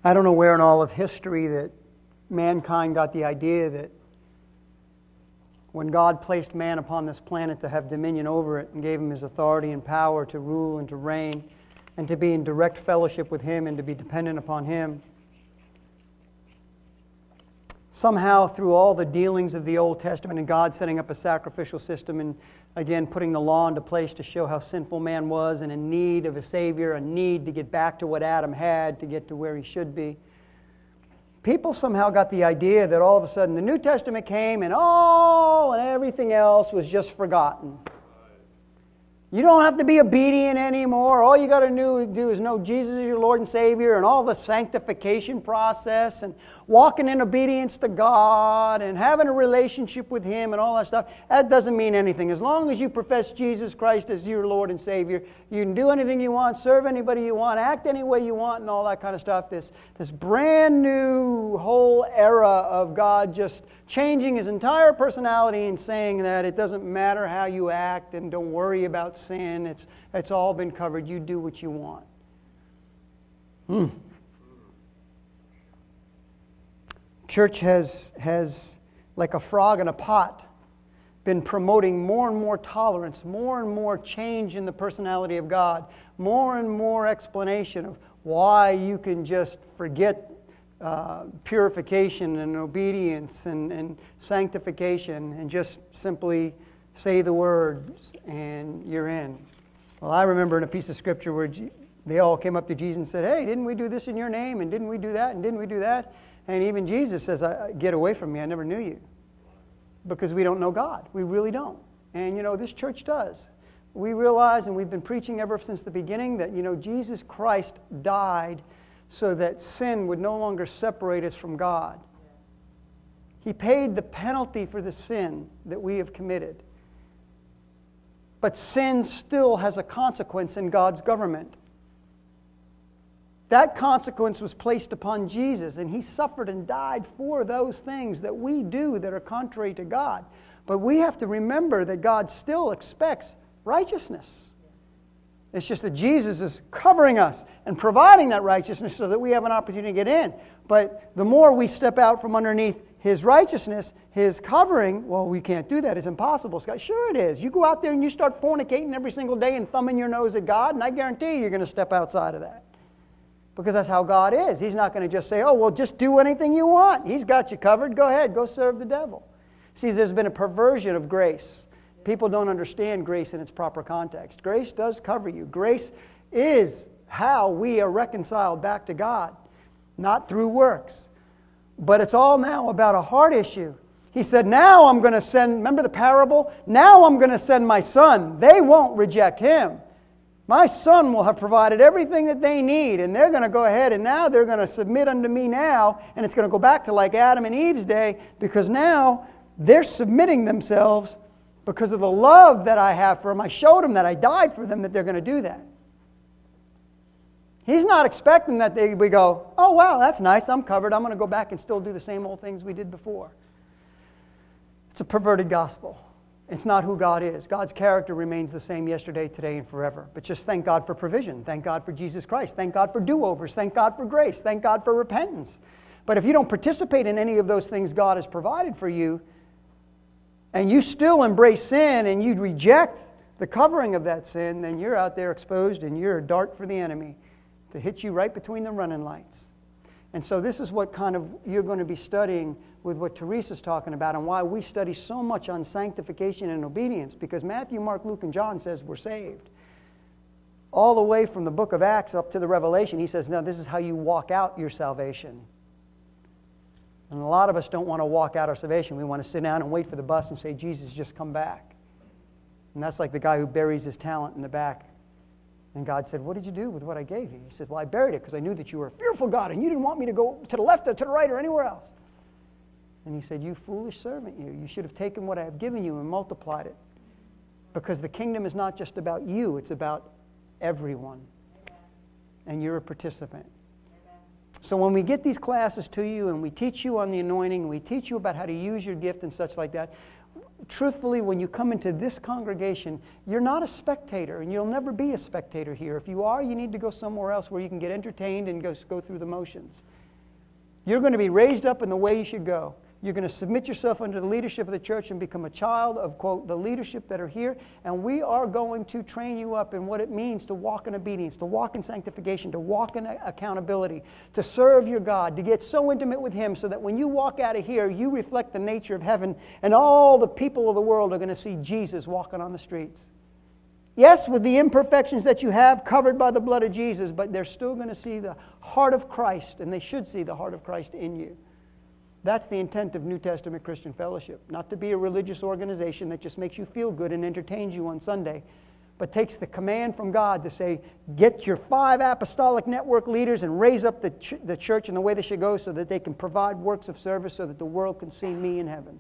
I don't know where in all of history that mankind got the idea that when God placed man upon this planet to have dominion over it and gave him his authority and power to rule and to reign and to be in direct fellowship with him and to be dependent upon him, somehow through all the dealings of the Old Testament and God setting up a sacrificial system and again putting the law into place to show how sinful man was and in need of a Savior, a need to get back to what Adam had to get to where he should be, people somehow got the idea that all of a sudden the New Testament came and everything else was just forgotten. You don't have to be obedient anymore. All you got to do is know Jesus is your Lord and Savior, and all the sanctification process and walking in obedience to God and having a relationship with Him and all that stuff. That doesn't mean anything. As long as you profess Jesus Christ as your Lord and Savior, you can do anything you want, serve anybody you want, act any way you want, and all that kind of stuff. This brand new whole era of God just changing His entire personality and saying that it doesn't matter how you act and don't worry about sin. It's all been covered. You do what you want. Church has, like a frog in a pot, been promoting more and more tolerance, more and more change in the personality of God, more and more explanation of why you can just forget purification and obedience and sanctification and just simply say the words and you're in. Well, I remember in a piece of scripture where they all came up to Jesus and said, "Hey, didn't we do this in your name? And didn't we do that? And didn't we do that?" And even Jesus says, "Get away from me, I never knew you." Because we don't know God. We really don't. And this church does. We realize, and we've been preaching ever since the beginning, that Jesus Christ died so that sin would no longer separate us from God. He paid the penalty for the sin that we have committed. But sin still has a consequence in God's government. That consequence was placed upon Jesus, and He suffered and died for those things that we do that are contrary to God. But we have to remember that God still expects righteousness. It's just that Jesus is covering us and providing that righteousness so that we have an opportunity to get in. But the more we step out from underneath His righteousness, His covering, well, we can't do that. It's impossible, Scott. Sure it is. You go out there and you start fornicating every single day and thumbing your nose at God, and I guarantee you're going to step outside of that. Because that's how God is. He's not going to just say, "Oh, well, just do anything you want. He's got you covered. Go ahead. Go serve the devil." See, there's been a perversion of grace. People don't understand grace in its proper context. Grace does cover you. Grace is how we are reconciled back to God, not through works. But it's all now about a heart issue. He said, now I'm going to send, remember the parable? Now I'm going to send my son. They won't reject him. My son will have provided everything that they need, and they're going to go ahead and now they're going to submit unto me now, and it's going to go back to like Adam and Eve's day, because now they're submitting themselves because of the love that I have for them. I showed them that I died for them, that they're going to do that. He's not expecting that we go, "Oh, wow, that's nice, I'm covered. I'm going to go back and still do the same old things we did before." It's a perverted gospel. It's not who God is. God's character remains the same yesterday, today, and forever. But just thank God for provision. Thank God for Jesus Christ. Thank God for do-overs. Thank God for grace. Thank God for repentance. But if you don't participate in any of those things God has provided for you, and you still embrace sin and you reject the covering of that sin, then you're out there exposed and you're a dart for the enemy to hit you right between the running lights. And so this is what kind of you're going to be studying with what Teresa's talking about, and why we study so much on sanctification and obedience, because Matthew, Mark, Luke, and John says we're saved. All the way from the book of Acts up to the Revelation, he says, now this is how you walk out your salvation. And a lot of us don't want to walk out our salvation. We want to sit down and wait for the bus and say, "Jesus, just come back." And that's like the guy who buries his talent in the back. And God said, "What did you do with what I gave you?" He said, "Well, I buried it because I knew that you were a fearful God and you didn't want me to go to the left or to the right or anywhere else." And He said, "You foolish servant, you should have taken what I have given you and multiplied it. Because the kingdom is not just about you, it's about everyone. And you're a participant." So when we get these classes to you and we teach you on the anointing, and we teach you about how to use your gift and such like that, truthfully, when you come into this congregation, you're not a spectator, and you'll never be a spectator here. If you are, you need to go somewhere else where you can get entertained and go through the motions. You're going to be raised up in the way you should go. You're going to submit yourself under the leadership of the church and become a child of, quote, the leadership that are here. And we are going to train you up in what it means to walk in obedience, to walk in sanctification, to walk in accountability, to serve your God, to get so intimate with Him so that when you walk out of here, you reflect the nature of heaven, and all the people of the world are going to see Jesus walking on the streets. Yes, with the imperfections that you have covered by the blood of Jesus, but they're still going to see the heart of Christ, and they should see the heart of Christ in you. That's the intent of New Testament Christian Fellowship. Not to be a religious organization that just makes you feel good and entertains you on Sunday, but takes the command from God to say, get your 5 apostolic network leaders and raise up the church in the way they should go so that they can provide works of service so that the world can see me in heaven.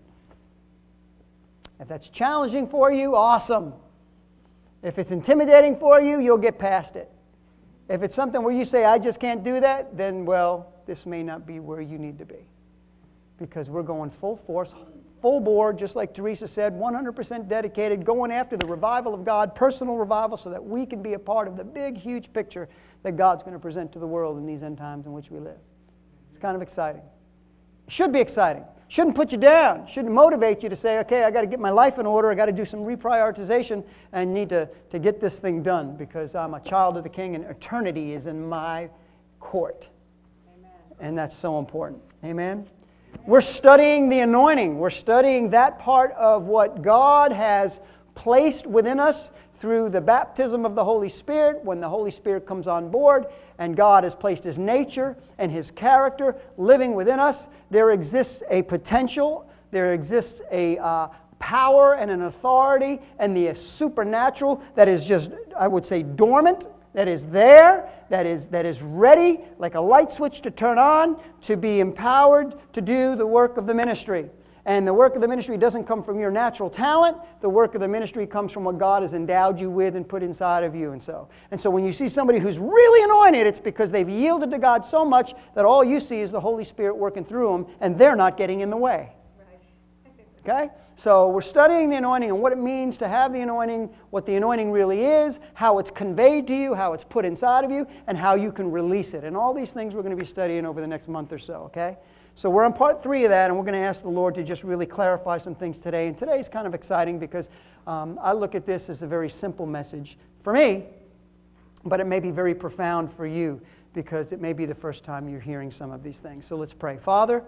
If that's challenging for you, awesome. If it's intimidating for you, you'll get past it. If it's something where you say, I just can't do that, then, well, this may not be where you need to be. Because we're going full force, full bore, just like Teresa said, 100% dedicated, going after the revival of God, personal revival, so that we can be a part of the big, huge picture that God's going to present to the world in these end times in which we live. It's kind of exciting. It should be exciting. Shouldn't put you down. Shouldn't motivate you to say, okay, I got to get my life in order. I got to do some reprioritization and need to get this thing done because I'm a child of the King and eternity is in my court. Amen. And that's so important. Amen? We're studying the anointing. We're studying that part of what God has placed within us through the baptism of the Holy Spirit. When the Holy Spirit comes on board and God has placed His nature and His character living within us, there exists a potential, there exists a power and an authority and the supernatural that is just, I would say, dormant, that is there, that is ready, like a light switch to turn on, to be empowered to do the work of the ministry. And the work of the ministry doesn't come from your natural talent. The work of the ministry comes from what God has endowed you with and put inside of you. And so when you see somebody who's really anointed, it's because they've yielded to God so much that all you see is the Holy Spirit working through them, and they're not getting in the way. Okay? So we're studying the anointing and what it means to have the anointing, what the anointing really is, how it's conveyed to you, how it's put inside of you, and how you can release it. And all these things we're going to be studying over the next month or so, okay? So we're on part 3 of that, and we're going to ask the Lord to just really clarify some things today. And today's kind of exciting because I look at this as a very simple message for me, but it may be very profound for you because it may be the first time you're hearing some of these things. So let's pray. Father,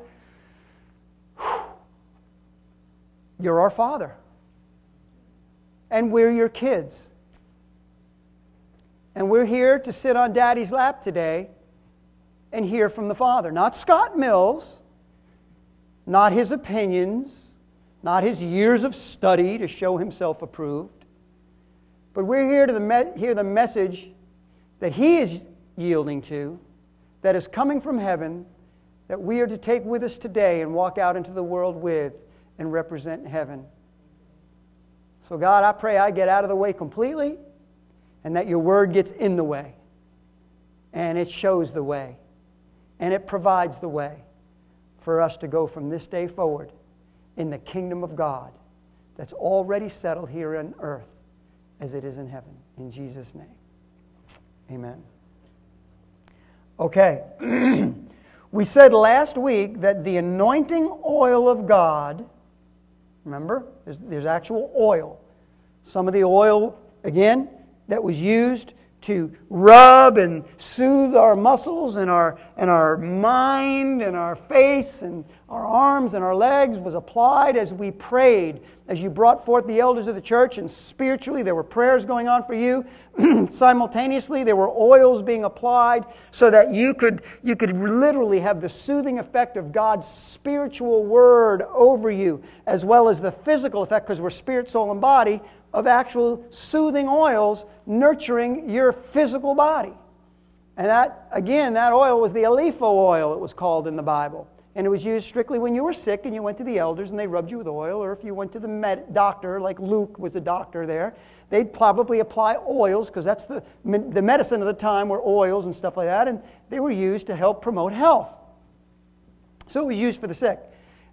you're our Father, and we're your kids. And we're here to sit on Daddy's lap today and hear from the Father. Not Scott Mills, not his opinions, not his years of study to show himself approved, but we're here to hear the message that He is yielding to, that is coming from heaven, that we are to take with us today and walk out into the world with and represent heaven. So God, I pray I get out of the way completely and that your word gets in the way and it shows the way and it provides the way for us to go from this day forward in the kingdom of God that's already settled here on earth as it is in heaven. In Jesus' name. Amen. Okay. We said last week that the anointing oil of God, remember, there's actual oil. Some of the oil, again, that was used to rub and soothe our muscles and our mind and our face and our arms and our legs was applied as we prayed. As you brought forth the elders of the church, and spiritually there were prayers going on for you. Simultaneously there were oils being applied so that you could literally have the soothing effect of God's spiritual word over you, as well as the physical effect, because we're spirit, soul, and body, of actual soothing oils nurturing your physical body. And that oil was the Alepho oil, it was called in the Bible. And it was used strictly when you were sick and you went to the elders and they rubbed you with oil, or if you went to the doctor, like Luke was a doctor there, they'd probably apply oils, because that's the medicine of the time were oils and stuff like that, and they were used to help promote health. So it was used for the sick.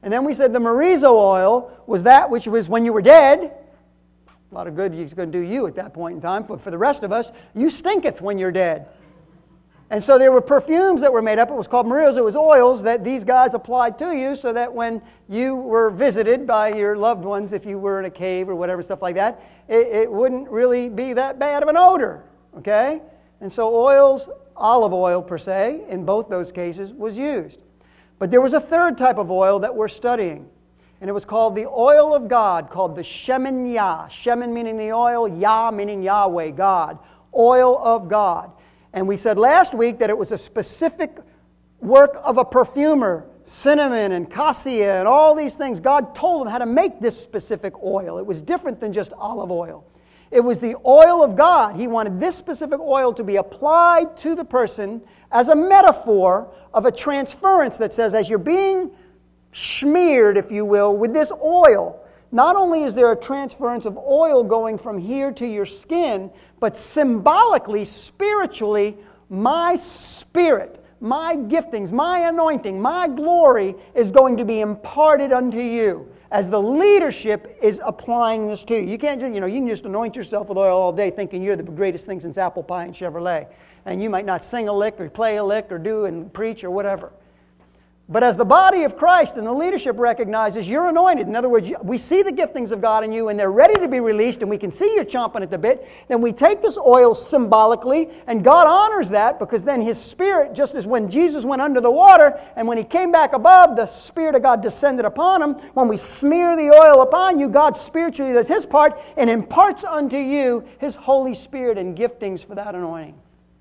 And then we said the Marizo oil was that which was when you were dead. A lot of good it's going to do you at that point in time. But for the rest of us, you stinketh when you're dead. And so there were perfumes that were made up. It was called Marizo. It was oils that these guys applied to you so that when you were visited by your loved ones, if you were in a cave or whatever, stuff like that, it wouldn't really be that bad of an odor. Okay? And so oils, olive oil per se, in both those cases was used. But there was a third type of oil that we're studying. And it was called the oil of God, called the Shemin Yah. Shemin meaning the oil, Yah meaning Yahweh, God. Oil of God. And we said last week that it was a specific work of a perfumer. Cinnamon and cassia and all these things. God told them how to make this specific oil. It was different than just olive oil. It was the oil of God. He wanted this specific oil to be applied to the person as a metaphor of a transference that says, as you're being smeared, if you will, with this oil, not only is there a transference of oil going from here to your skin, but symbolically, spiritually, my spirit, my giftings, my anointing, my glory is going to be imparted unto you as the leadership is applying this to you. You can't just, you can just anoint yourself with oil all day thinking you're the greatest thing since apple pie and Chevrolet. And you might not sing a lick or play a lick or do and preach or whatever. But as the body of Christ and the leadership recognizes you're anointed, in other words, we see the giftings of God in you and they're ready to be released and we can see you chomping at the bit, then we take this oil symbolically and God honors that because then His Spirit, just as when Jesus went under the water and when He came back above, the Spirit of God descended upon Him. When we smear the oil upon you, God spiritually does His part and imparts unto you His Holy Spirit and giftings for that anointing.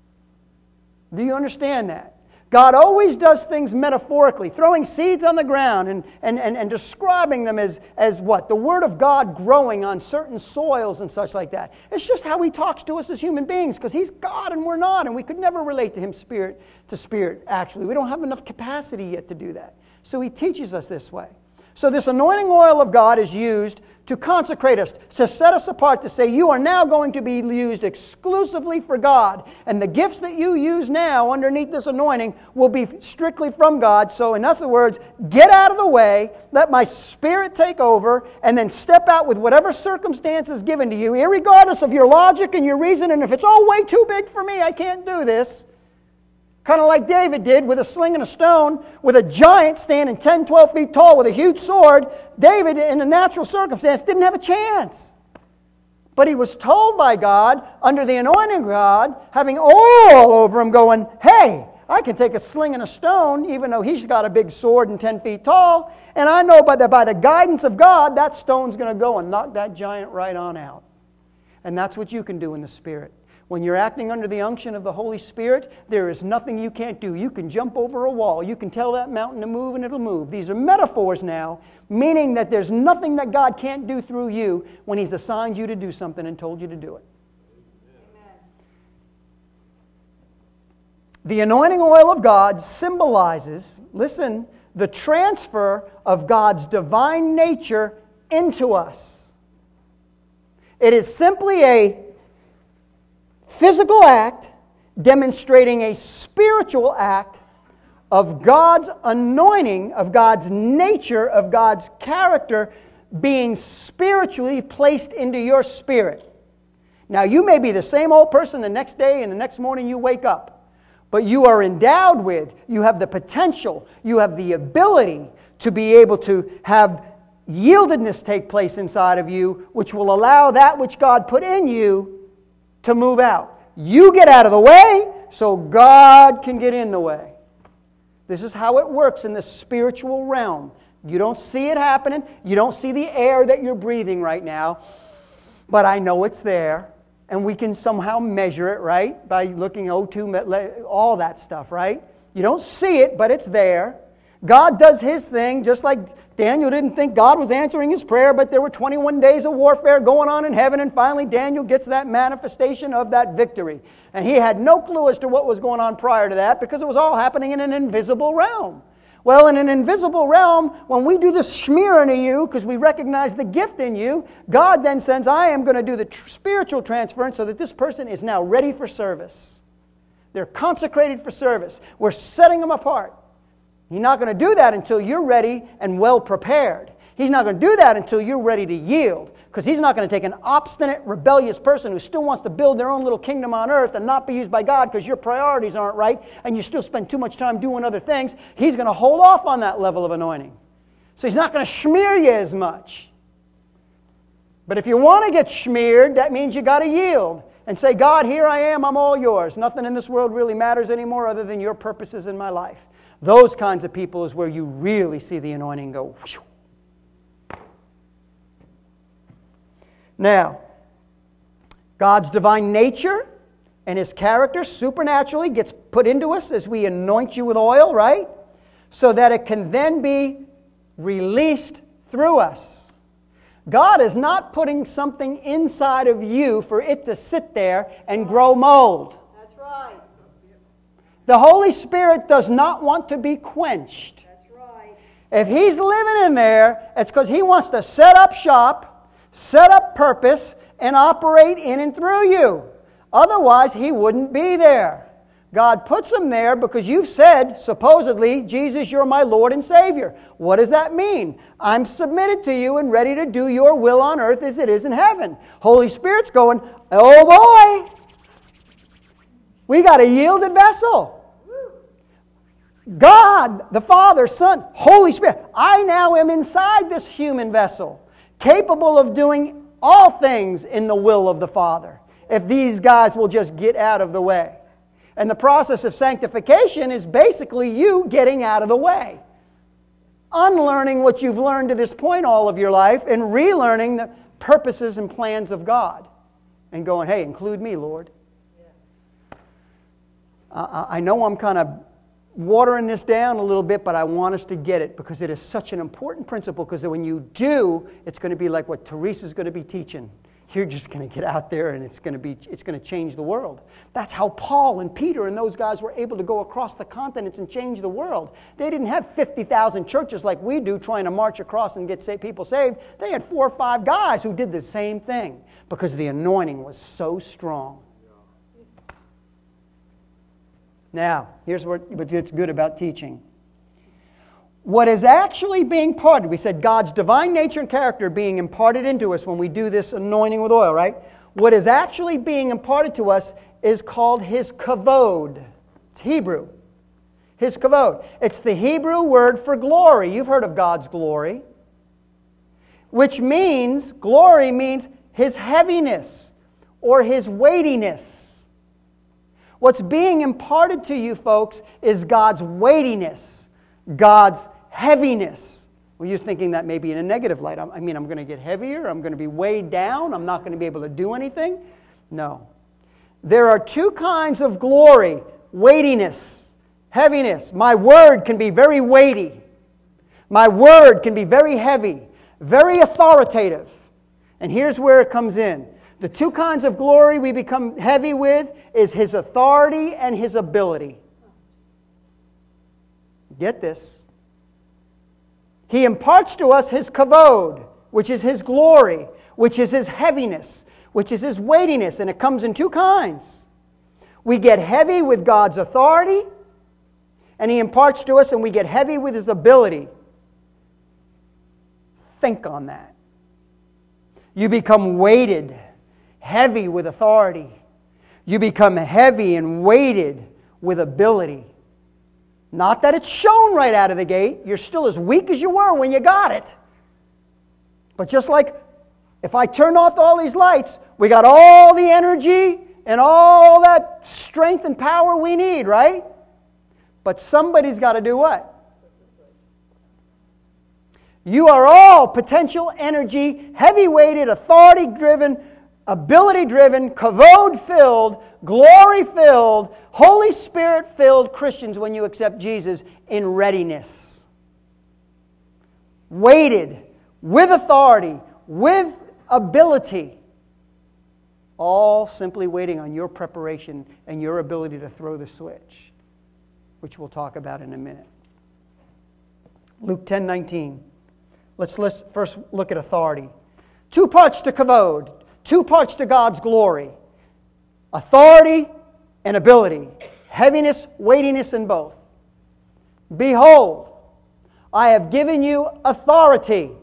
Do you understand that? God always does things metaphorically, throwing seeds on the ground and describing them as what? The Word of God growing on certain soils and such like that. It's just how He talks to us as human beings because He's God and we're not, and we could never relate to Him spirit to spirit, actually. We don't have enough capacity yet to do that. So He teaches us this way. So this anointing oil of God is used to consecrate us, to set us apart, to say you are now going to be used exclusively for God. And the gifts that you use now underneath this anointing will be strictly from God. So in other words, get out of the way, let my Spirit take over, and then step out with whatever circumstance is given to you, irregardless of your logic and your reason. And if it's all way too big for me, I can't do this. Kind of like David did with a sling and a stone, with a giant standing 10, 12 feet tall with a huge sword. David, in a natural circumstance, didn't have a chance. But he was told by God, under the anointing of God, having oil over him going, hey, I can take a sling and a stone, even though he's got a big sword and 10 feet tall, and I know by the guidance of God, that stone's going to go and knock that giant right on out. And that's what you can do in the Spirit. When you're acting under the unction of the Holy Spirit, there is nothing you can't do. You can jump over a wall. You can tell that mountain to move and it'll move. These are metaphors now, meaning that there's nothing that God can't do through you when He's assigned you to do something and told you to do it. Amen. The anointing oil of God symbolizes, listen, the transfer of God's divine nature into us. It is simply a physical act demonstrating a spiritual act of God's anointing, of God's nature, of God's character being spiritually placed into your spirit. Now, you may be the same old person the next day and the next morning you wake up, but you are endowed with, you have the potential, you have the ability to be able to have yieldedness take place inside of you, which will allow that which God put in you to move out. You get out of the way so God can get in the way. This is how it works in the spiritual realm. You don't see it happening. You don't see the air that you're breathing right now. But I know it's there. And we can somehow measure it, right? By looking O2, all that stuff, right? You don't see it, but it's there. God does His thing, just like Daniel didn't think God was answering his prayer, but there were 21 days of warfare going on in heaven, and finally Daniel gets that manifestation of that victory. And he had no clue as to what was going on prior to that because it was all happening in an invisible realm. Well, in an invisible realm, when we do the smearing of you, because we recognize the gift in you, God then sends, I am going to do the spiritual transference so that this person is now ready for service. They're consecrated for service. We're setting them apart. He's not going to do that until you're ready and well prepared. He's not going to do that until you're ready to yield, because He's not going to take an obstinate, rebellious person who still wants to build their own little kingdom on earth and not be used by God because your priorities aren't right and you still spend too much time doing other things. He's going to hold off on that level of anointing. So He's not going to smear you as much. But if you want to get smeared, that means you got to yield and say, God, here I am, I'm all yours. Nothing in this world really matters anymore other than your purposes in my life. Those kinds of people is where you really see the anointing go. Whew. Now, God's divine nature and His character supernaturally gets put into us as we anoint you with oil, right? So that it can then be released through us. God is not putting something inside of you for it to sit there and grow mold. That's right. The Holy Spirit does not want to be quenched. That's right. If He's living in there, it's because He wants to set up shop, set up purpose, and operate in and through you. Otherwise, He wouldn't be there. God puts Him there because you've said, supposedly, Jesus, you're my Lord and Savior. What does that mean? I'm submitted to you and ready to do your will on earth as it is in heaven. Holy Spirit's going, oh boy, we got a yielded vessel. God, the Father, Son, Holy Spirit, I now am inside this human vessel, capable of doing all things in the will of the Father, if these guys will just get out of the way. And the process of sanctification is basically you getting out of the way. Unlearning what you've learned to this point all of your life and relearning the purposes and plans of God. And going, hey, include me, Lord. I know I'm kind of watering this down a little bit, but I want us to get it because it is such an important principle, because when you do, it's going to be like what Teresa's going to be teaching. You're just going to get out there and it's going to change the world. That's how Paul and Peter and those guys were able to go across the continents and change the world. They didn't have 50,000 churches like we do trying to march across and get people saved. They had 4 or 5 guys who did the same thing because the anointing was so strong. Now, here's what's good about teaching. What is actually being imparted, we said God's divine nature and character being imparted into us when we do this anointing with oil, right? What is actually being imparted to us is called His kavod. It's Hebrew. His kavod. It's the Hebrew word for glory. You've heard of God's glory. Which means, glory means His heaviness or His weightiness. What's being imparted to you, folks, is God's weightiness, God's heaviness. Well, you're thinking that maybe in a negative light. I'm going to get heavier. I'm going to be weighed down. I'm not going to be able to do anything. No. There are 2 kinds of glory: weightiness, heaviness. My word can be very weighty. My word can be very heavy, very authoritative. And here's where it comes in. The 2 kinds of glory we become heavy with is His authority and His ability. Get this. He imparts to us His kavod, which is His glory, which is His heaviness, which is His weightiness, and it comes in 2 kinds. We get heavy with God's authority, and He imparts to us, and we get heavy with His ability. Think on that. You become weighted, heavy with authority. You become heavy and weighted with ability. Not that it's shown right out of the gate. You're still as weak as you were when you got it. But just like if I turn off all these lights, we got all the energy and all that strength and power we need, right? But somebody's got to do what? You are all potential energy, heavy-weighted, authority-driven, ability-driven, kavod-filled, glory-filled, Holy Spirit-filled Christians when you accept Jesus in readiness. Weighted, with authority, with ability. All simply waiting on your preparation and your ability to throw the switch, which we'll talk about in a minute. Luke 10:19. Let's first look at authority. 2 parts to kavod. 2 parts to God's glory. Authority and ability. Heaviness, weightiness in both. Behold, I have given you authority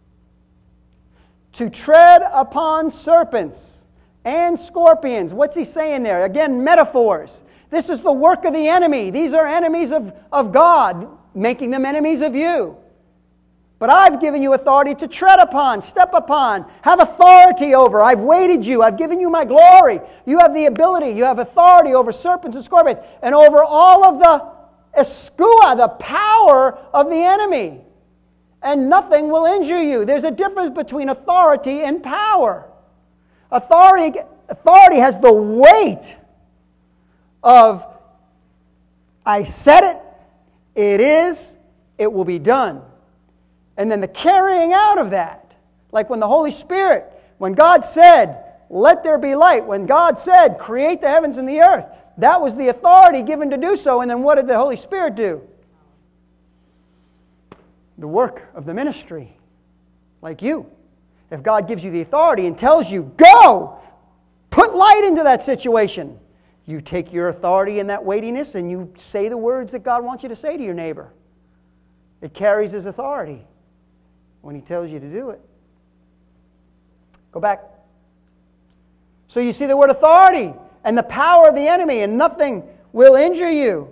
to tread upon serpents and scorpions. What's he saying there? Again, metaphors. This is the work of the enemy. These are enemies of God, making them enemies of you. But I've given you authority to tread upon, step upon, have authority over. I've weighted you. I've given you my glory. You have the ability. You have authority over serpents and scorpions and over all of the eskua, the power of the enemy. And nothing will injure you. There's a difference between authority and power. Authority has the weight of, I said it is, it will be done. And then the carrying out of that. Like when the Holy Spirit, when God said, let there be light, when God said, create the heavens and the earth, that was the authority given to do so. And then what did the Holy Spirit do? The work of the ministry. Like you. If God gives you the authority and tells you, go, put light into that situation, you take your authority in that weightiness and you say the words that God wants you to say to your neighbor. It carries His authority when He tells you to do it. Go back. So you see the word authority and the power of the enemy, and nothing will injure you.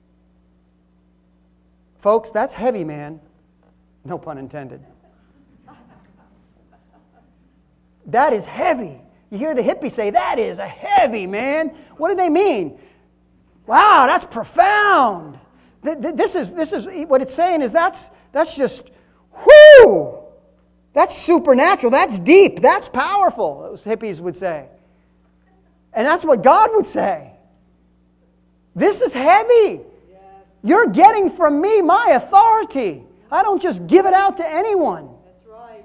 Folks, that's heavy, man. No pun intended. That is heavy. You hear the hippies say, that is a heavy, man. What do they mean? Wow, that's profound. This is what it's saying is that's just, whoo! That's supernatural. That's deep. That's powerful, those hippies would say. And that's what God would say. This is heavy. Yes. You're getting from me my authority. I don't just give it out to anyone. That's right.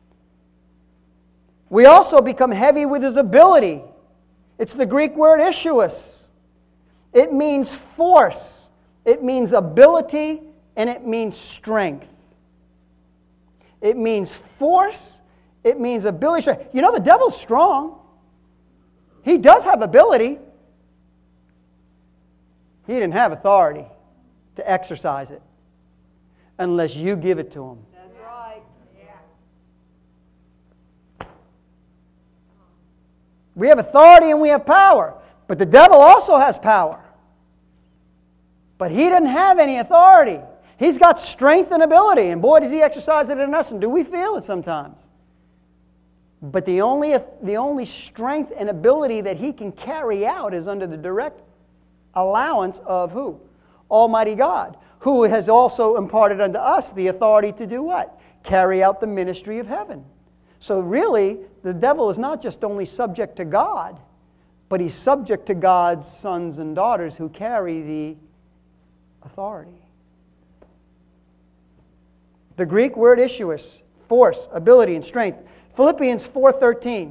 We also become heavy with His ability. It's the Greek word issuos. It means force. It means ability, and it means strength. It means force. It means ability, strength. You know, the devil's strong. He does have ability. He didn't have authority to exercise it unless you give it to him. That's right. We have authority and we have power. But the devil also has power. But he didn't have any authority. He's got strength and ability. And boy, does he exercise it in us. And do we feel it sometimes? But the only strength and ability that he can carry out is under the direct allowance of who? Almighty God, who has also imparted unto us the authority to do what? Carry out the ministry of heaven. So really, the devil is not just only subject to God, but he's subject to God's sons and daughters who carry the authority. The Greek word issuos, force, ability, and strength. Philippians 4:13.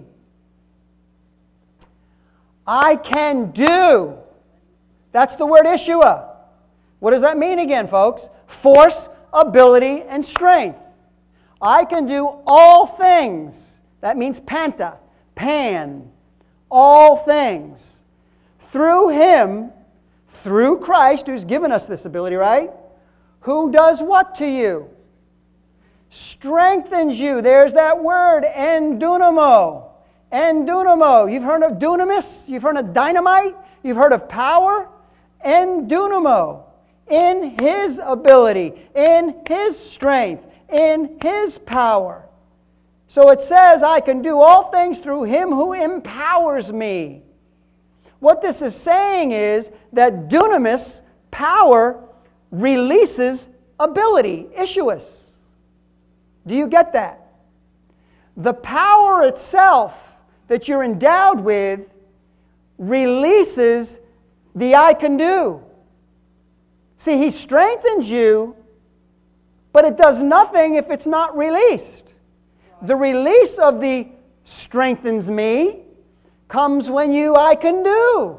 I can do. That's the word Ishua. What does that mean again, folks? Force, ability, and strength. I can do all things. That means panta, pan, all things. Through Him, through Christ, who's given us this ability, right? Who does what to you? Strengthens you. There's that word, endunamo. Endunamo. You've heard of dunamis? You've heard of dynamite? You've heard of power? Endunamo. In His ability, in His strength, in His power. So it says, I can do all things through Him who empowers me. What this is saying is that dunamis, power, releases ability, issuos. Do you get that? The power itself that you're endowed with releases the I can do. See, He strengthens you, but it does nothing if it's not released. The release of the strengthens me comes when I can do.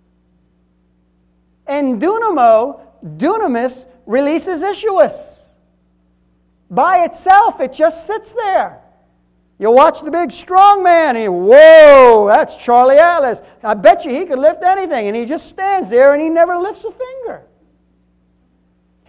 And dunamis, releases issuos. By itself, it just sits there. You watch the big strong man, and whoa, that's Charlie Atlas. I bet you he could lift anything, and he just stands there and he never lifts a finger.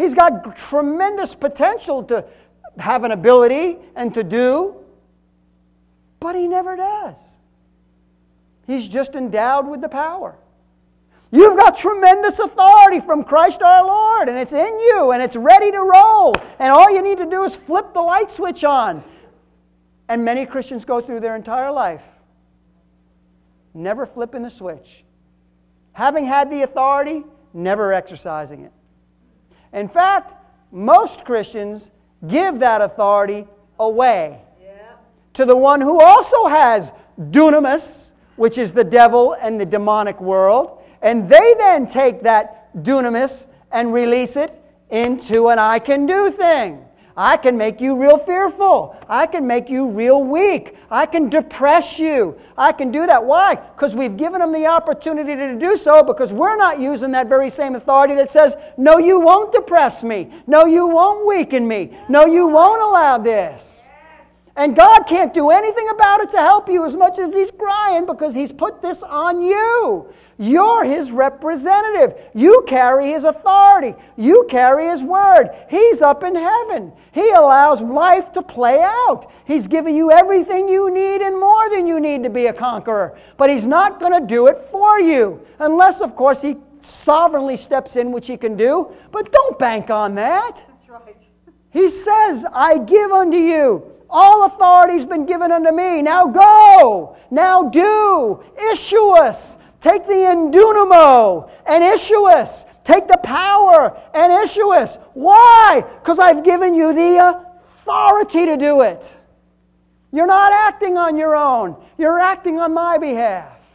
he's got tremendous potential to have an ability and to do, but he never does. He's just endowed with the power. You've got tremendous authority from Christ our Lord, and it's in you, and it's ready to roll. And all you need to do is flip the light switch on. And many Christians go through their entire life never flipping the switch. Having had the authority, never exercising it. In fact, most Christians give that authority away to the one who also has dunamis, which is the devil and the demonic world. And they then take that dunamis and release it into an I can do thing. I can make you real fearful. I can make you real weak. I can depress you. I can do that. Why? Because we've given them the opportunity to do so, because we're not using that very same authority that says, no, you won't depress me. No, you won't weaken me. No, you won't allow this. And God can't do anything about it to help you as much as He's crying, because He's put this on you. You're His representative. You carry His authority. You carry His word. He's up in heaven. He allows life to play out. He's given you everything you need and more than you need to be a conqueror. But He's not going to do it for you. Unless, of course, He sovereignly steps in, which He can do. But don't bank on that. That's right. He says, I give unto you. All authority's been given unto me. Now go. Now do. Issue us. Take the endunamo and issue us. Take the power and issue us. Why? Because I've given you the authority to do it. You're not acting on your own. You're acting on my behalf.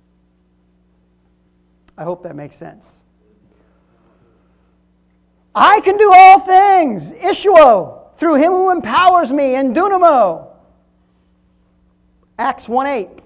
I hope that makes sense. I can do all things. Issuo. Through Him who empowers me, in dunamo. Acts 1:8.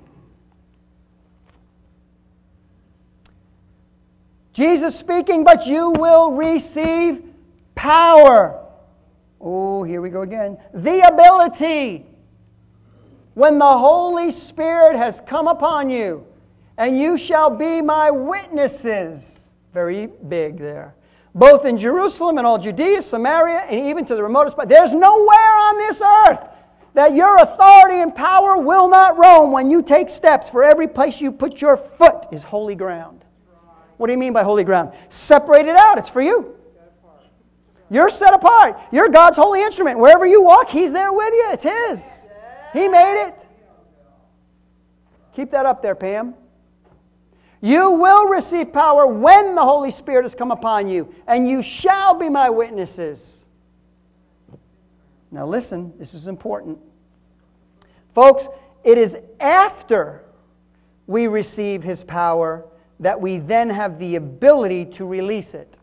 Jesus speaking, but you will receive power. Oh, here we go again. The ability. When the Holy Spirit has come upon you, and you shall be my witnesses. Very big there. Both in Jerusalem and all Judea, Samaria, and even to the remotest part. There's nowhere on this earth that your authority and power will not roam when you take steps. For every place you put your foot is holy ground. What do you mean by holy ground? Separate it out. It's for you. You're set apart. You're God's holy instrument. Wherever you walk, He's there with you. It's His. He made it. Keep that up there, Pam. You will receive power when the Holy Spirit has come upon you, and you shall be my witnesses. Now listen, this is important. Folks, it is after we receive His power that we then have the ability to release it.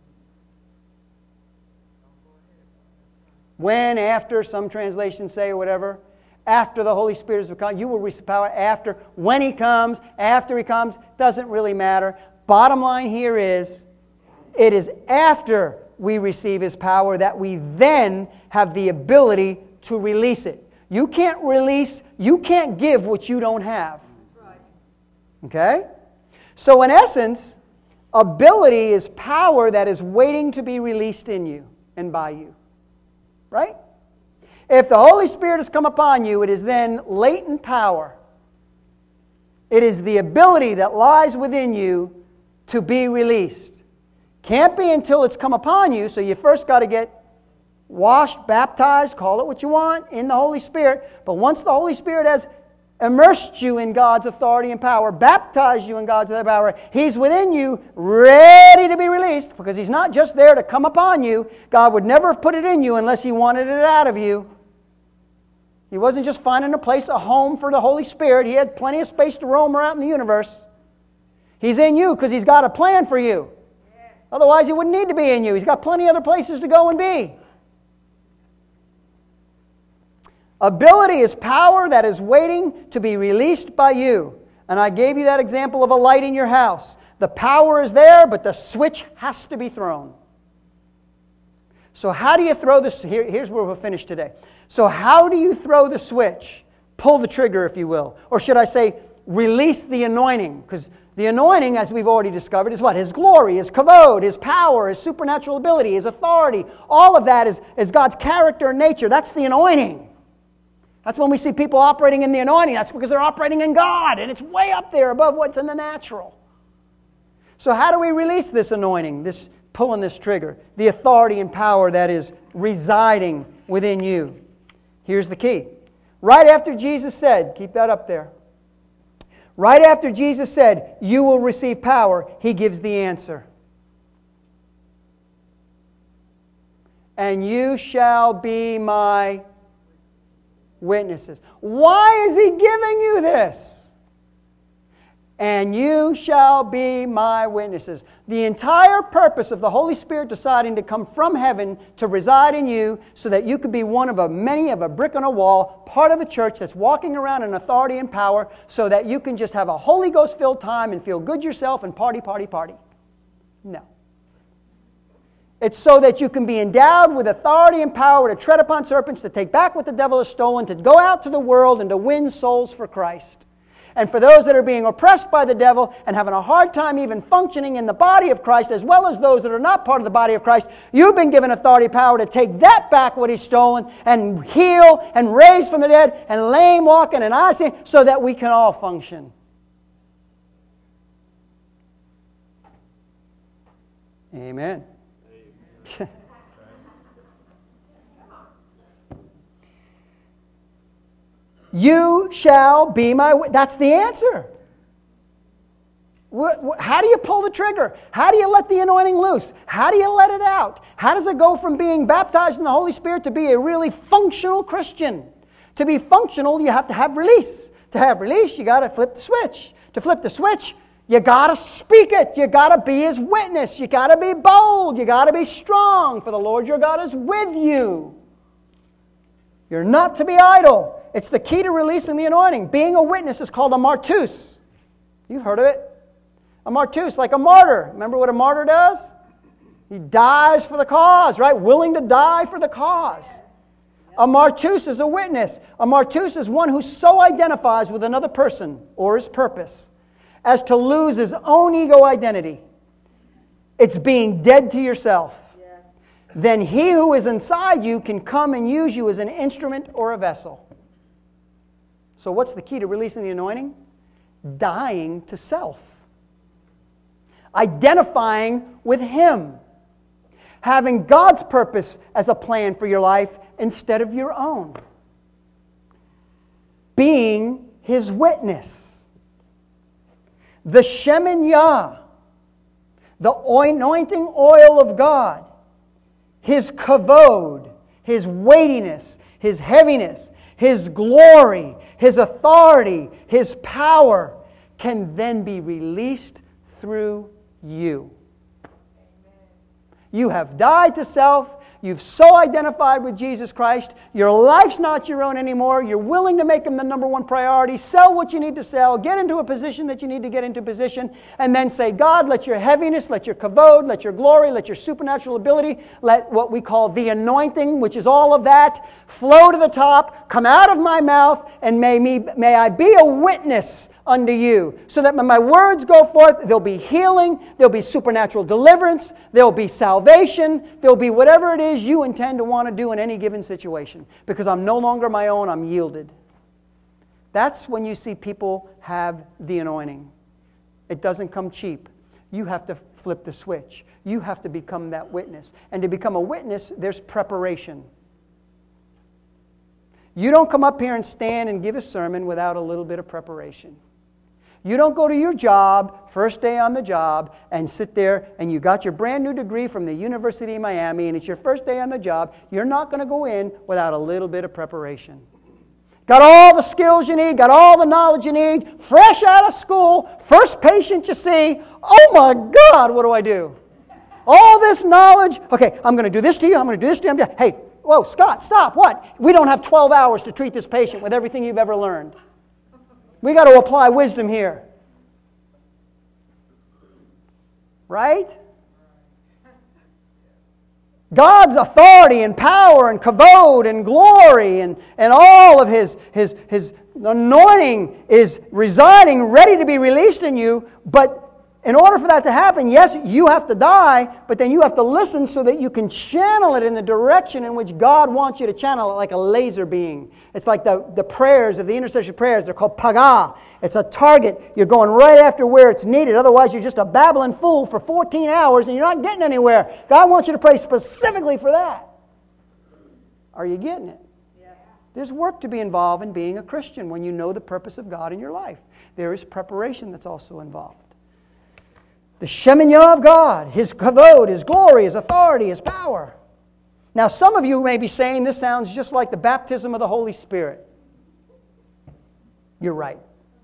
When, after, some translations say, or whatever. After the Holy Spirit has come, you will receive power after. When He comes, after He comes, doesn't really matter. Bottom line here is, it is after we receive His power that we then have the ability to release it. You can't release, you can't give what you don't have. Okay? So in essence, ability is power that is waiting to be released in you and by you. Right? If the Holy Spirit has come upon you, it is then latent power. It is the ability that lies within you to be released. Can't be until it's come upon you, so you first got to get washed, baptized, call it what you want, in the Holy Spirit. But once the Holy Spirit has immersed you in God's authority and power, baptized you in God's power, He's within you, ready to be released, because He's not just there to come upon you. God would never have put it in you unless He wanted it out of you. He wasn't just finding a place, a home for the Holy Spirit. He had plenty of space to roam around in the universe. He's in you because He's got a plan for you. Otherwise, He wouldn't need to be in you. He's got plenty of other places to go and be. Ability is power that is waiting to be released by you. And I gave you that example of a light in your house. The power is there, but the switch has to be thrown. So how do you throw this? Here's where we'll finish today. So how do you throw the switch? Pull the trigger, if you will. Or should I say, release the anointing? Because The anointing, as we've already discovered, is what? His glory, His kavod, His power, His supernatural ability, His authority. All of that is God's character and nature. That's the anointing. That's when we see people operating in the anointing. That's because they're operating in God, and it's way up there above what's in the natural. So how do we release this anointing, this pulling this trigger? The authority and power that is residing within you. Here's the key. Right after Jesus said, keep that up there. Right after Jesus said, you will receive power, He gives the answer. And you shall be my witnesses. Why is He giving you this? And you shall be my witnesses. The entire purpose of the Holy Spirit deciding to come from heaven to reside in you so that you could be one of many of a brick on a wall, part of a church that's walking around in authority and power so that you can just have a Holy Ghost-filled time and feel good yourself and party, party, party. No. It's so that you can be endowed with authority and power to tread upon serpents, to take back what the devil has stolen, to go out to the world and to win souls for Christ. And for those that are being oppressed by the devil and having a hard time even functioning in the body of Christ, as well as those that are not part of the body of Christ, you've been given authority and power to take that back, what he's stolen, and heal and raise from the dead and lame walking and eyes seeing, so that we can all function. Amen. Amen. You shall be my witness. That's the answer. How do you pull the trigger? How do you let the anointing loose? How do you let it out? How does it go from being baptized in the Holy Spirit to be a really functional Christian? To be functional, you have to have release. To have release, you got to flip the switch. To flip the switch, you got to speak it. You got to be His witness. You got to be bold. You got to be strong, for the Lord your God is with you. You're not to be idle. It's the key to releasing the anointing. Being a witness is called a martus. You've heard of it. A martus, like a martyr. Remember what a martyr does? He dies for the cause, right? Willing to die for the cause. A martus is a witness. A martus is one who so identifies with another person or his purpose as to lose his own ego identity. It's being dead to yourself. Then he who is inside you can come and use you as an instrument or a vessel. So what's the key to releasing the anointing? Dying to self. Identifying with Him. Having God's purpose as a plan for your life instead of your own. Being His witness. The Shemin Yah, the anointing oil of God, His kavod, His weightiness, His heaviness, His glory, His authority, His power can then be released through you. You have died to self. You've so identified with Jesus Christ. Your life's not your own anymore. You're willing to make Him the number one priority. Sell what you need to sell. Get into a position that you need to get into position. And then say, God, let your heaviness, let your kavod, let your glory, let your supernatural ability, let what we call the anointing, which is all of that, flow to the top, come out of my mouth, and may I be a witness unto you, so that when my words go forth, there'll be healing, there'll be supernatural deliverance, there'll be salvation, there'll be whatever it is you intend to want to do in any given situation. Because I'm no longer my own, I'm yielded. That's when you see people have the anointing. It doesn't come cheap. You have to flip the switch. You have to become that witness. And to become a witness, there's preparation. You don't come up here and stand and give a sermon without a little bit of preparation. You don't go to your job, first day on the job, and sit there and you got your brand new degree from the University of Miami and it's your first day on the job. You're not going to go in without a little bit of preparation. Got all the skills you need, got all the knowledge you need, fresh out of school, first patient you see. Oh my God, what do I do? All this knowledge. Okay, I'm going to do this to you, I'm going to do this to you. Hey, whoa, Scott, stop. What? We don't have 12 hours to treat this patient with everything you've ever learned. We got to apply wisdom here. Right? God's authority and power and kavod and glory and all of his The anointing is residing, ready to be released in you, but in order for that to happen, yes, you have to die, but then you have to listen so that you can channel it in the direction in which God wants you to channel it, like a laser beam. It's like the prayers of the intercession prayers. They're called pagah. It's a target. You're going right after where it's needed. Otherwise, you're just a babbling fool for 14 hours and you're not getting anywhere. God wants you to pray specifically for that. Are you getting it? There's work to be involved in being a Christian when you know the purpose of God in your life. There is preparation that's also involved. The Sheminah of God, His kavod, His glory, His authority, His power. Now, some of you may be saying this sounds just like the baptism of the Holy Spirit. You're right.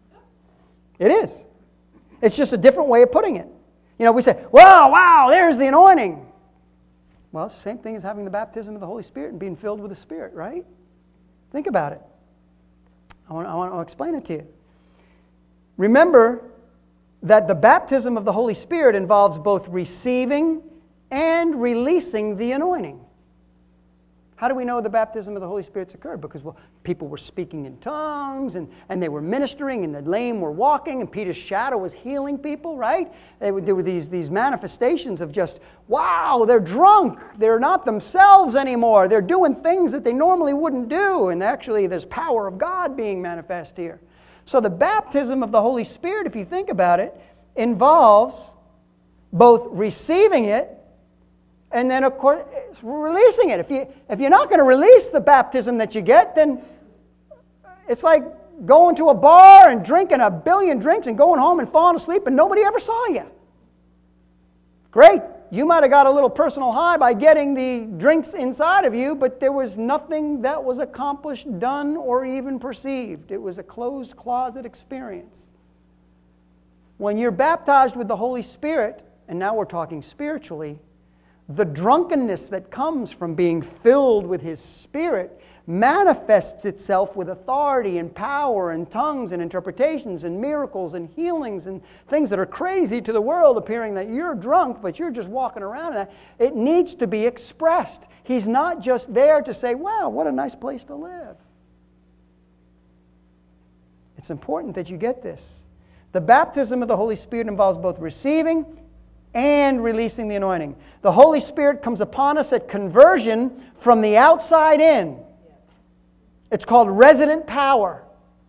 It is. It's just a different way of putting it. You know, we say, "Well, wow, there's the anointing." Well, it's the same thing as having the baptism of the Holy Spirit and being filled with the Spirit, right? Think about it. I want to explain it to you. Remember that the baptism of the Holy Spirit involves both receiving and releasing the anointing. How do we know the baptism of the Holy Spirit's occurred? Because people were speaking in tongues and they were ministering and the lame were walking and Peter's shadow was healing people, right? There were these manifestations of just, wow, they're drunk. They're not themselves anymore. They're doing things that they normally wouldn't do. And actually there's power of God being manifest here. So the baptism of the Holy Spirit, if you think about it, involves both receiving it and then, of course, releasing it. If you're not going to release the baptism that you get, then it's like going to a bar and drinking a billion drinks and going home and falling asleep and nobody ever saw you. Great. You might have got a little personal high by getting the drinks inside of you, but there was nothing that was accomplished, done, or even perceived. It was a closed closet experience. When you're baptized with the Holy Spirit, and now we're talking spiritually, the drunkenness that comes from being filled with His Spirit manifests itself with authority and power and tongues and interpretations and miracles and healings and things that are crazy to the world, appearing that you're drunk, but you're just walking around in that. It needs to be expressed. He's not just there to say, wow, what a nice place to live. It's important that you get this. The baptism of the Holy Spirit involves both receiving and releasing the anointing. The Holy Spirit comes upon us at conversion from the outside in. It's called resident power.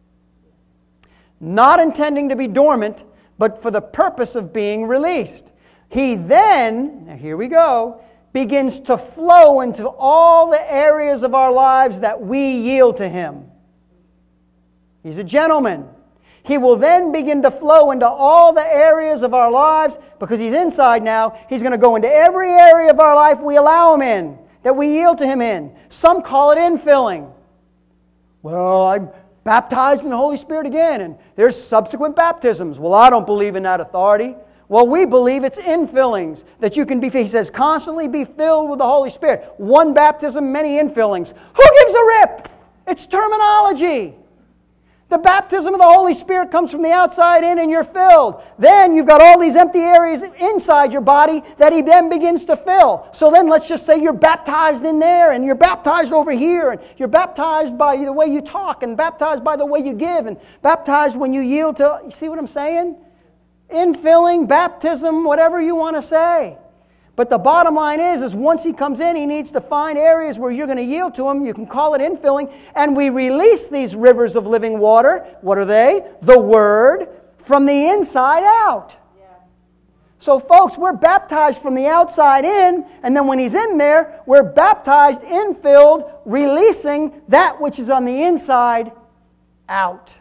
Not intending to be dormant, but for the purpose of being released. He then, now here we go, begins to flow into all the areas of our lives that we yield to Him. He's a gentleman. He will then begin to flow into all the areas of our lives because He's inside now. He's going to go into every area of our life we allow Him in, that we yield to Him in. Some call it infilling. Well, I'm baptized in the Holy Spirit again, and there's subsequent baptisms. Well, I don't believe in that authority. Well, we believe it's infillings, that you can be, he says, constantly be filled with the Holy Spirit. One baptism, many infillings. Who gives a rip? It's terminology. The baptism of the Holy Spirit comes from the outside in and you're filled. Then you've got all these empty areas inside your body that He then begins to fill. So then let's just say you're baptized in there and you're baptized over here and you're baptized by the way you talk and baptized by the way you give and baptized when you yield to, you see what I'm saying? Infilling, baptism, whatever you want to say. But the bottom line is once He comes in, He needs to find areas where you're going to yield to Him. You can call it infilling. And we release these rivers of living water. What are they? The Word from the inside out. Yes. So folks, we're baptized from the outside in. And then when He's in there, we're baptized, infilled, releasing that which is on the inside out.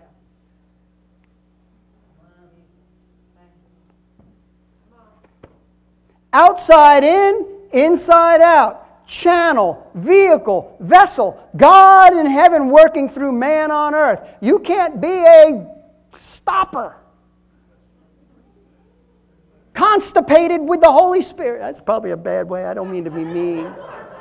Outside in, inside out. Channel, vehicle, vessel. God in heaven working through man on earth. You can't be a stopper. Constipated with the Holy Spirit. That's probably a bad way. I don't mean to be mean.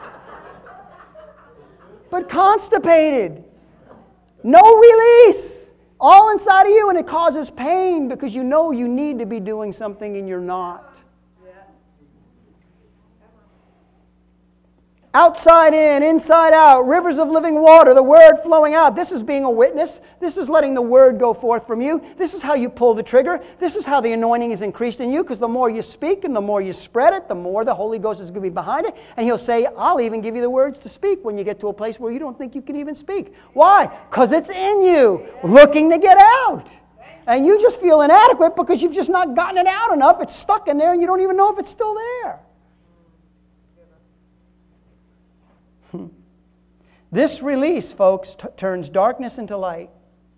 But constipated. No release. All inside of you, and it causes pain because you know you need to be doing something and you're not. Outside in, inside out, rivers of living water, the Word flowing out. This is being a witness. This is letting the Word go forth from you. This is how you pull the trigger. This is how the anointing is increased in you, because the more you speak and the more you spread it, the more the Holy Ghost is going to be behind it. And He'll say, I'll even give you the words to speak when you get to a place where you don't think you can even speak. Why? Because it's in you, looking to get out. And you just feel inadequate because you've just not gotten it out enough. It's stuck in there and you don't even know if it's still there. This release, folks, turns darkness into light,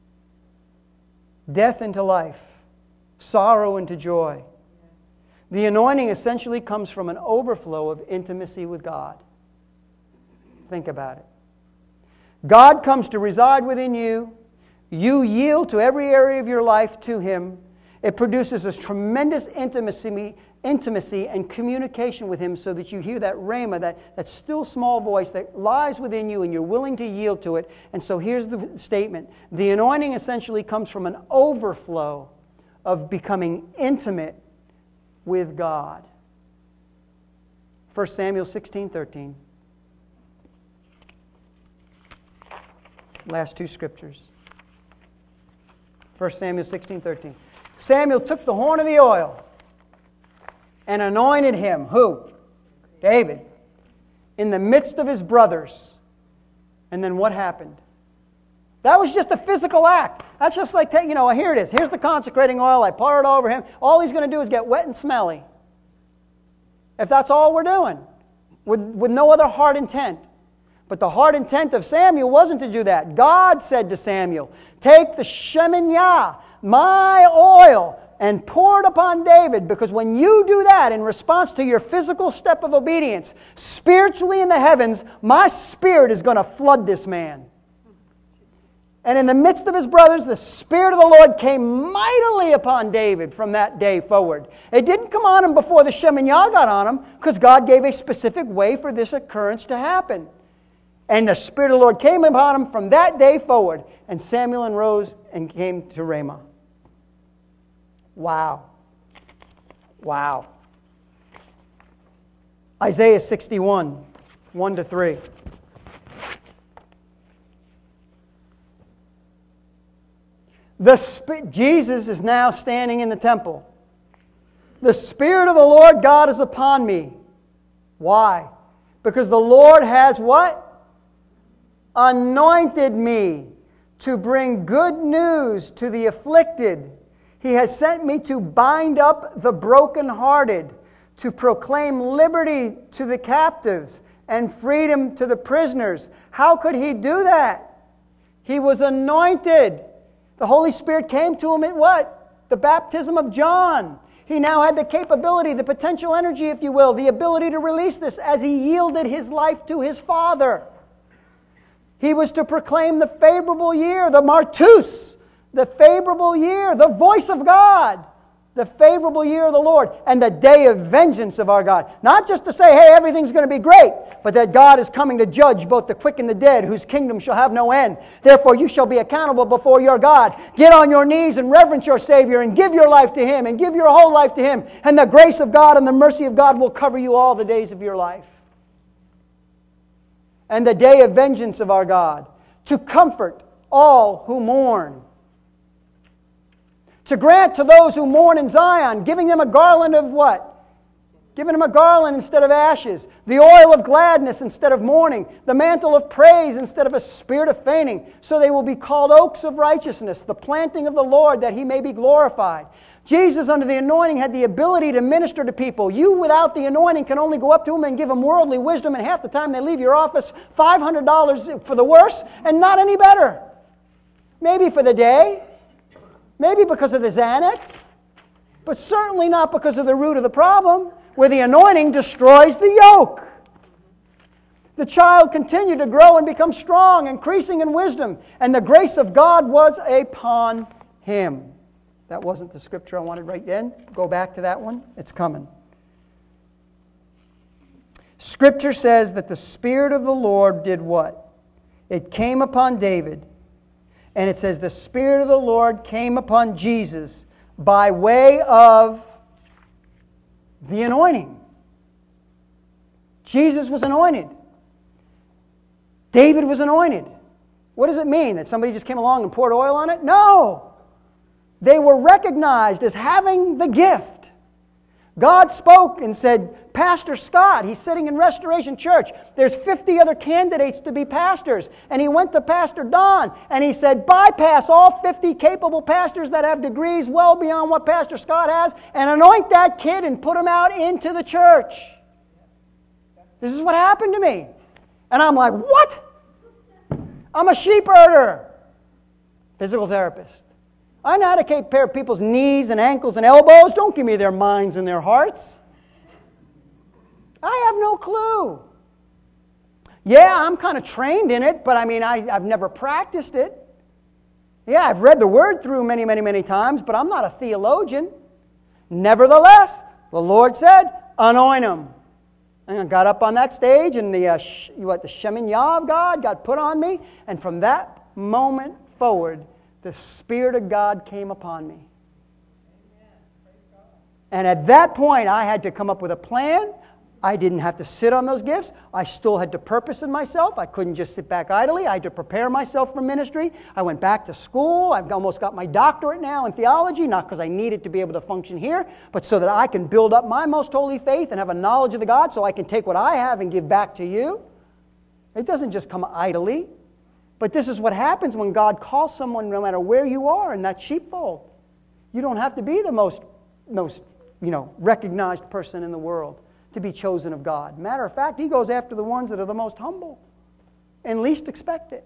death into life, sorrow into joy. The anointing essentially comes from an overflow of intimacy with God. Think about it. God comes to reside within you. You yield to every area of your life to Him. It produces a tremendous intimacy and communication with Him, so that you hear that rhema, that still small voice that lies within you, and you're willing to yield to it. And so here's the statement. The anointing essentially comes from an overflow of becoming intimate with God. 1 Samuel 16:13. Last two scriptures. 1 Samuel 16:13. Samuel took the horn of the oil and anointed him. Who? David. In the midst of his brothers. And then what happened? That was just a physical act. That's just like, here it is. Here's the consecrating oil. I pour it over him. All he's going to do is get wet and smelly. If that's all we're doing. With no other hard intent. But the hard intent of Samuel wasn't to do that. God said to Samuel, take the Sheminiah, my oil, and pour it upon David, because when you do that in response to your physical step of obedience, spiritually in the heavens, my Spirit is going to flood this man. And in the midst of his brothers, the Spirit of the Lord came mightily upon David from that day forward. It didn't come on him before the Sheminiah got on him, because God gave a specific way for this occurrence to happen. And the Spirit of the Lord came upon him from that day forward. And Samuel arose and came to Ramah. Wow. Wow. Isaiah 61, 1-3. Jesus is now standing in the temple. The Spirit of the Lord God is upon me. Why? Because the Lord has what? Anointed me to bring good news to the afflicted. He has sent me to bind up the brokenhearted, to proclaim liberty to the captives and freedom to the prisoners. How could he do that? He was anointed. The Holy Spirit came to him at what? The baptism of John. He now had the capability, the potential energy, if you will, the ability to release this as he yielded his life to his Father. He was to proclaim the favorable year, the Martus, the favorable year, the voice of God, the favorable year of the Lord, and the day of vengeance of our God. Not just to say, hey, everything's going to be great, but that God is coming to judge both the quick and the dead, whose kingdom shall have no end. Therefore, you shall be accountable before your God. Get on your knees and reverence your Savior and give your life to Him and give your whole life to Him. And the grace of God and the mercy of God will cover you all the days of your life. And the day of vengeance of our God, to comfort all who mourn. To grant to those who mourn in Zion, giving them a garland of what? Giving them a garland instead of ashes. The oil of gladness instead of mourning. The mantle of praise instead of a spirit of fainting. So they will be called oaks of righteousness, the planting of the Lord, that He may be glorified. Jesus, under the anointing, had the ability to minister to people. You, without the anointing, can only go up to them and give them worldly wisdom, and half the time they leave your office $500 for the worse and not any better. Maybe for the day. Maybe because of the Xanax. But certainly not because of the root of the problem, where the anointing destroys the yoke. The child continued to grow and become strong, increasing in wisdom, and the grace of God was upon him. That wasn't the scripture I wanted right then. Go back to that one. It's coming. Scripture says that the Spirit of the Lord did what? It came upon David. And it says the Spirit of the Lord came upon Jesus by way of the anointing. Jesus was anointed. David was anointed. What does it mean? That somebody just came along and poured oil on it? No. They were recognized as having the gift. God spoke and said, Pastor Scott, he's sitting in Restoration Church. There's 50 other candidates to be pastors. And he went to Pastor Don and he said, bypass all 50 capable pastors that have degrees well beyond what Pastor Scott has and anoint that kid and put him out into the church. This is what happened to me. And I'm like, what? I'm a sheep herder. Physical therapist. I know how to take care of people's knees and ankles and elbows. Don't give me their minds and their hearts. I have no clue. Yeah, I'm kind of trained in it, but I mean, I've never practiced it. Yeah, I've read the Word through many, many, many times, but I'm not a theologian. Nevertheless, the Lord said, anoint him. And I got up on that stage, and the Sheminah of God got put on me, and from that moment forward, the Spirit of God came upon me. And at that point, I had to come up with a plan. I didn't have to sit on those gifts. I still had to purpose in myself. I couldn't just sit back idly. I had to prepare myself for ministry. I went back to school. I've almost got my doctorate now in theology, not because I needed to be able to function here, but so that I can build up my most holy faith and have a knowledge of the God so I can take what I have and give back to you. It doesn't just come idly. But this is what happens when God calls someone, no matter where you are in that sheepfold. You don't have to be the most recognized person in the world to be chosen of God. Matter of fact, He goes after the ones that are the most humble and least expected.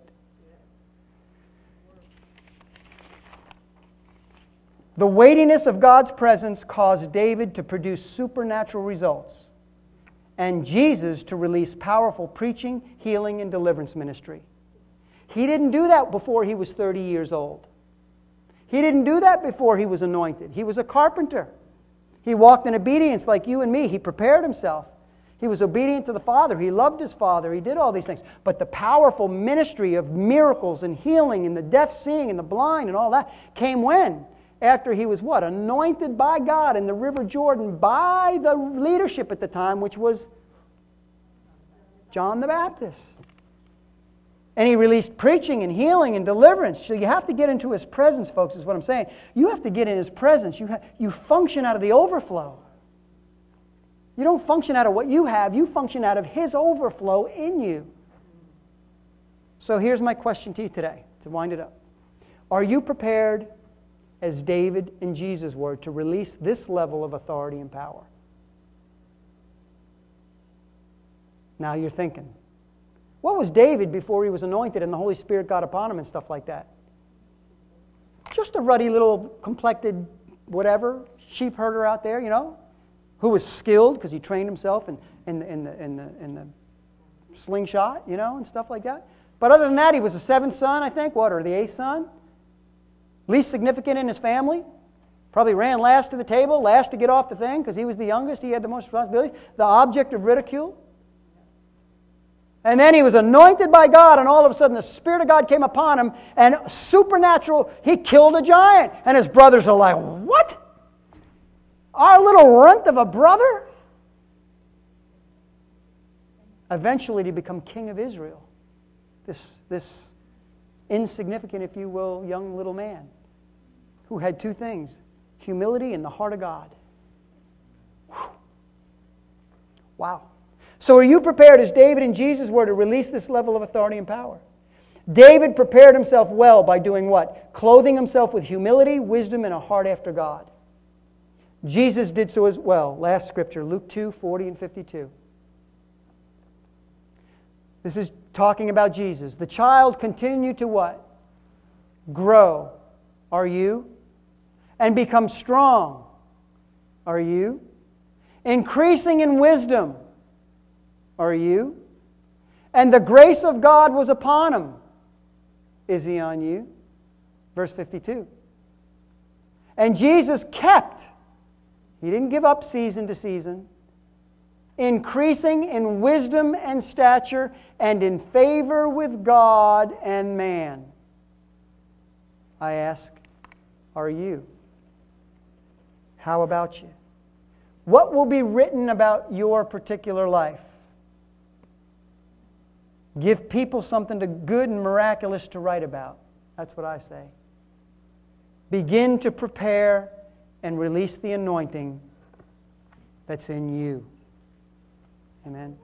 The weightiness of God's presence caused David to produce supernatural results and Jesus to release powerful preaching, healing, and deliverance ministry. He didn't do that before he was 30 years old. He didn't do that before he was anointed. He was a carpenter. He walked in obedience like you and me. He prepared himself. He was obedient to the Father. He loved his Father. He did all these things. But the powerful ministry of miracles and healing and the deaf seeing and the blind and all that came when? After he was what? Anointed by God in the River Jordan by the leadership at the time, which was John the Baptist. And he released preaching and healing and deliverance. So you have to get into His presence, folks, is what I'm saying. You have to get in His presence. You function out of the overflow. You don't function out of what you have. You function out of His overflow in you. So here's my question to you today, to wind it up. Are you prepared, as David and Jesus were, to release this level of authority and power? Now you're thinking, what was David before he was anointed and the Holy Spirit got upon him and stuff like that? Just a ruddy little complected whatever, sheep herder out there, who was skilled because he trained himself in the slingshot, and stuff like that. But other than that, he was the seventh son, I think, or the eighth son. Least significant in his family. Probably ran last to the table, last to get off the thing because he was the youngest. He had the most responsibility. The object of ridicule. And then he was anointed by God, and all of a sudden the Spirit of God came upon him, and supernatural, he killed a giant. And his brothers are like, what? Our little runt of a brother? Eventually to become king of Israel. This insignificant, if you will, young little man who had two things, humility and the heart of God. Whew. Wow. So are you prepared, as David and Jesus were, to release this level of authority and power? David prepared himself well by doing what? Clothing himself with humility, wisdom, and a heart after God. Jesus did so as well. Last scripture, Luke 2, 40 and 52. This is talking about Jesus. The child continued to what? Grow. Are you? And become strong. Are you? Increasing in wisdom. Are you? And the grace of God was upon him. Is He on you? Verse 52. And Jesus kept, He didn't give up season to season, increasing in wisdom and stature and in favor with God and man. I ask, are you? How about you? What will be written about your particular life? Give people something good and miraculous to write about. That's what I say. Begin to prepare and release the anointing that's in you. Amen.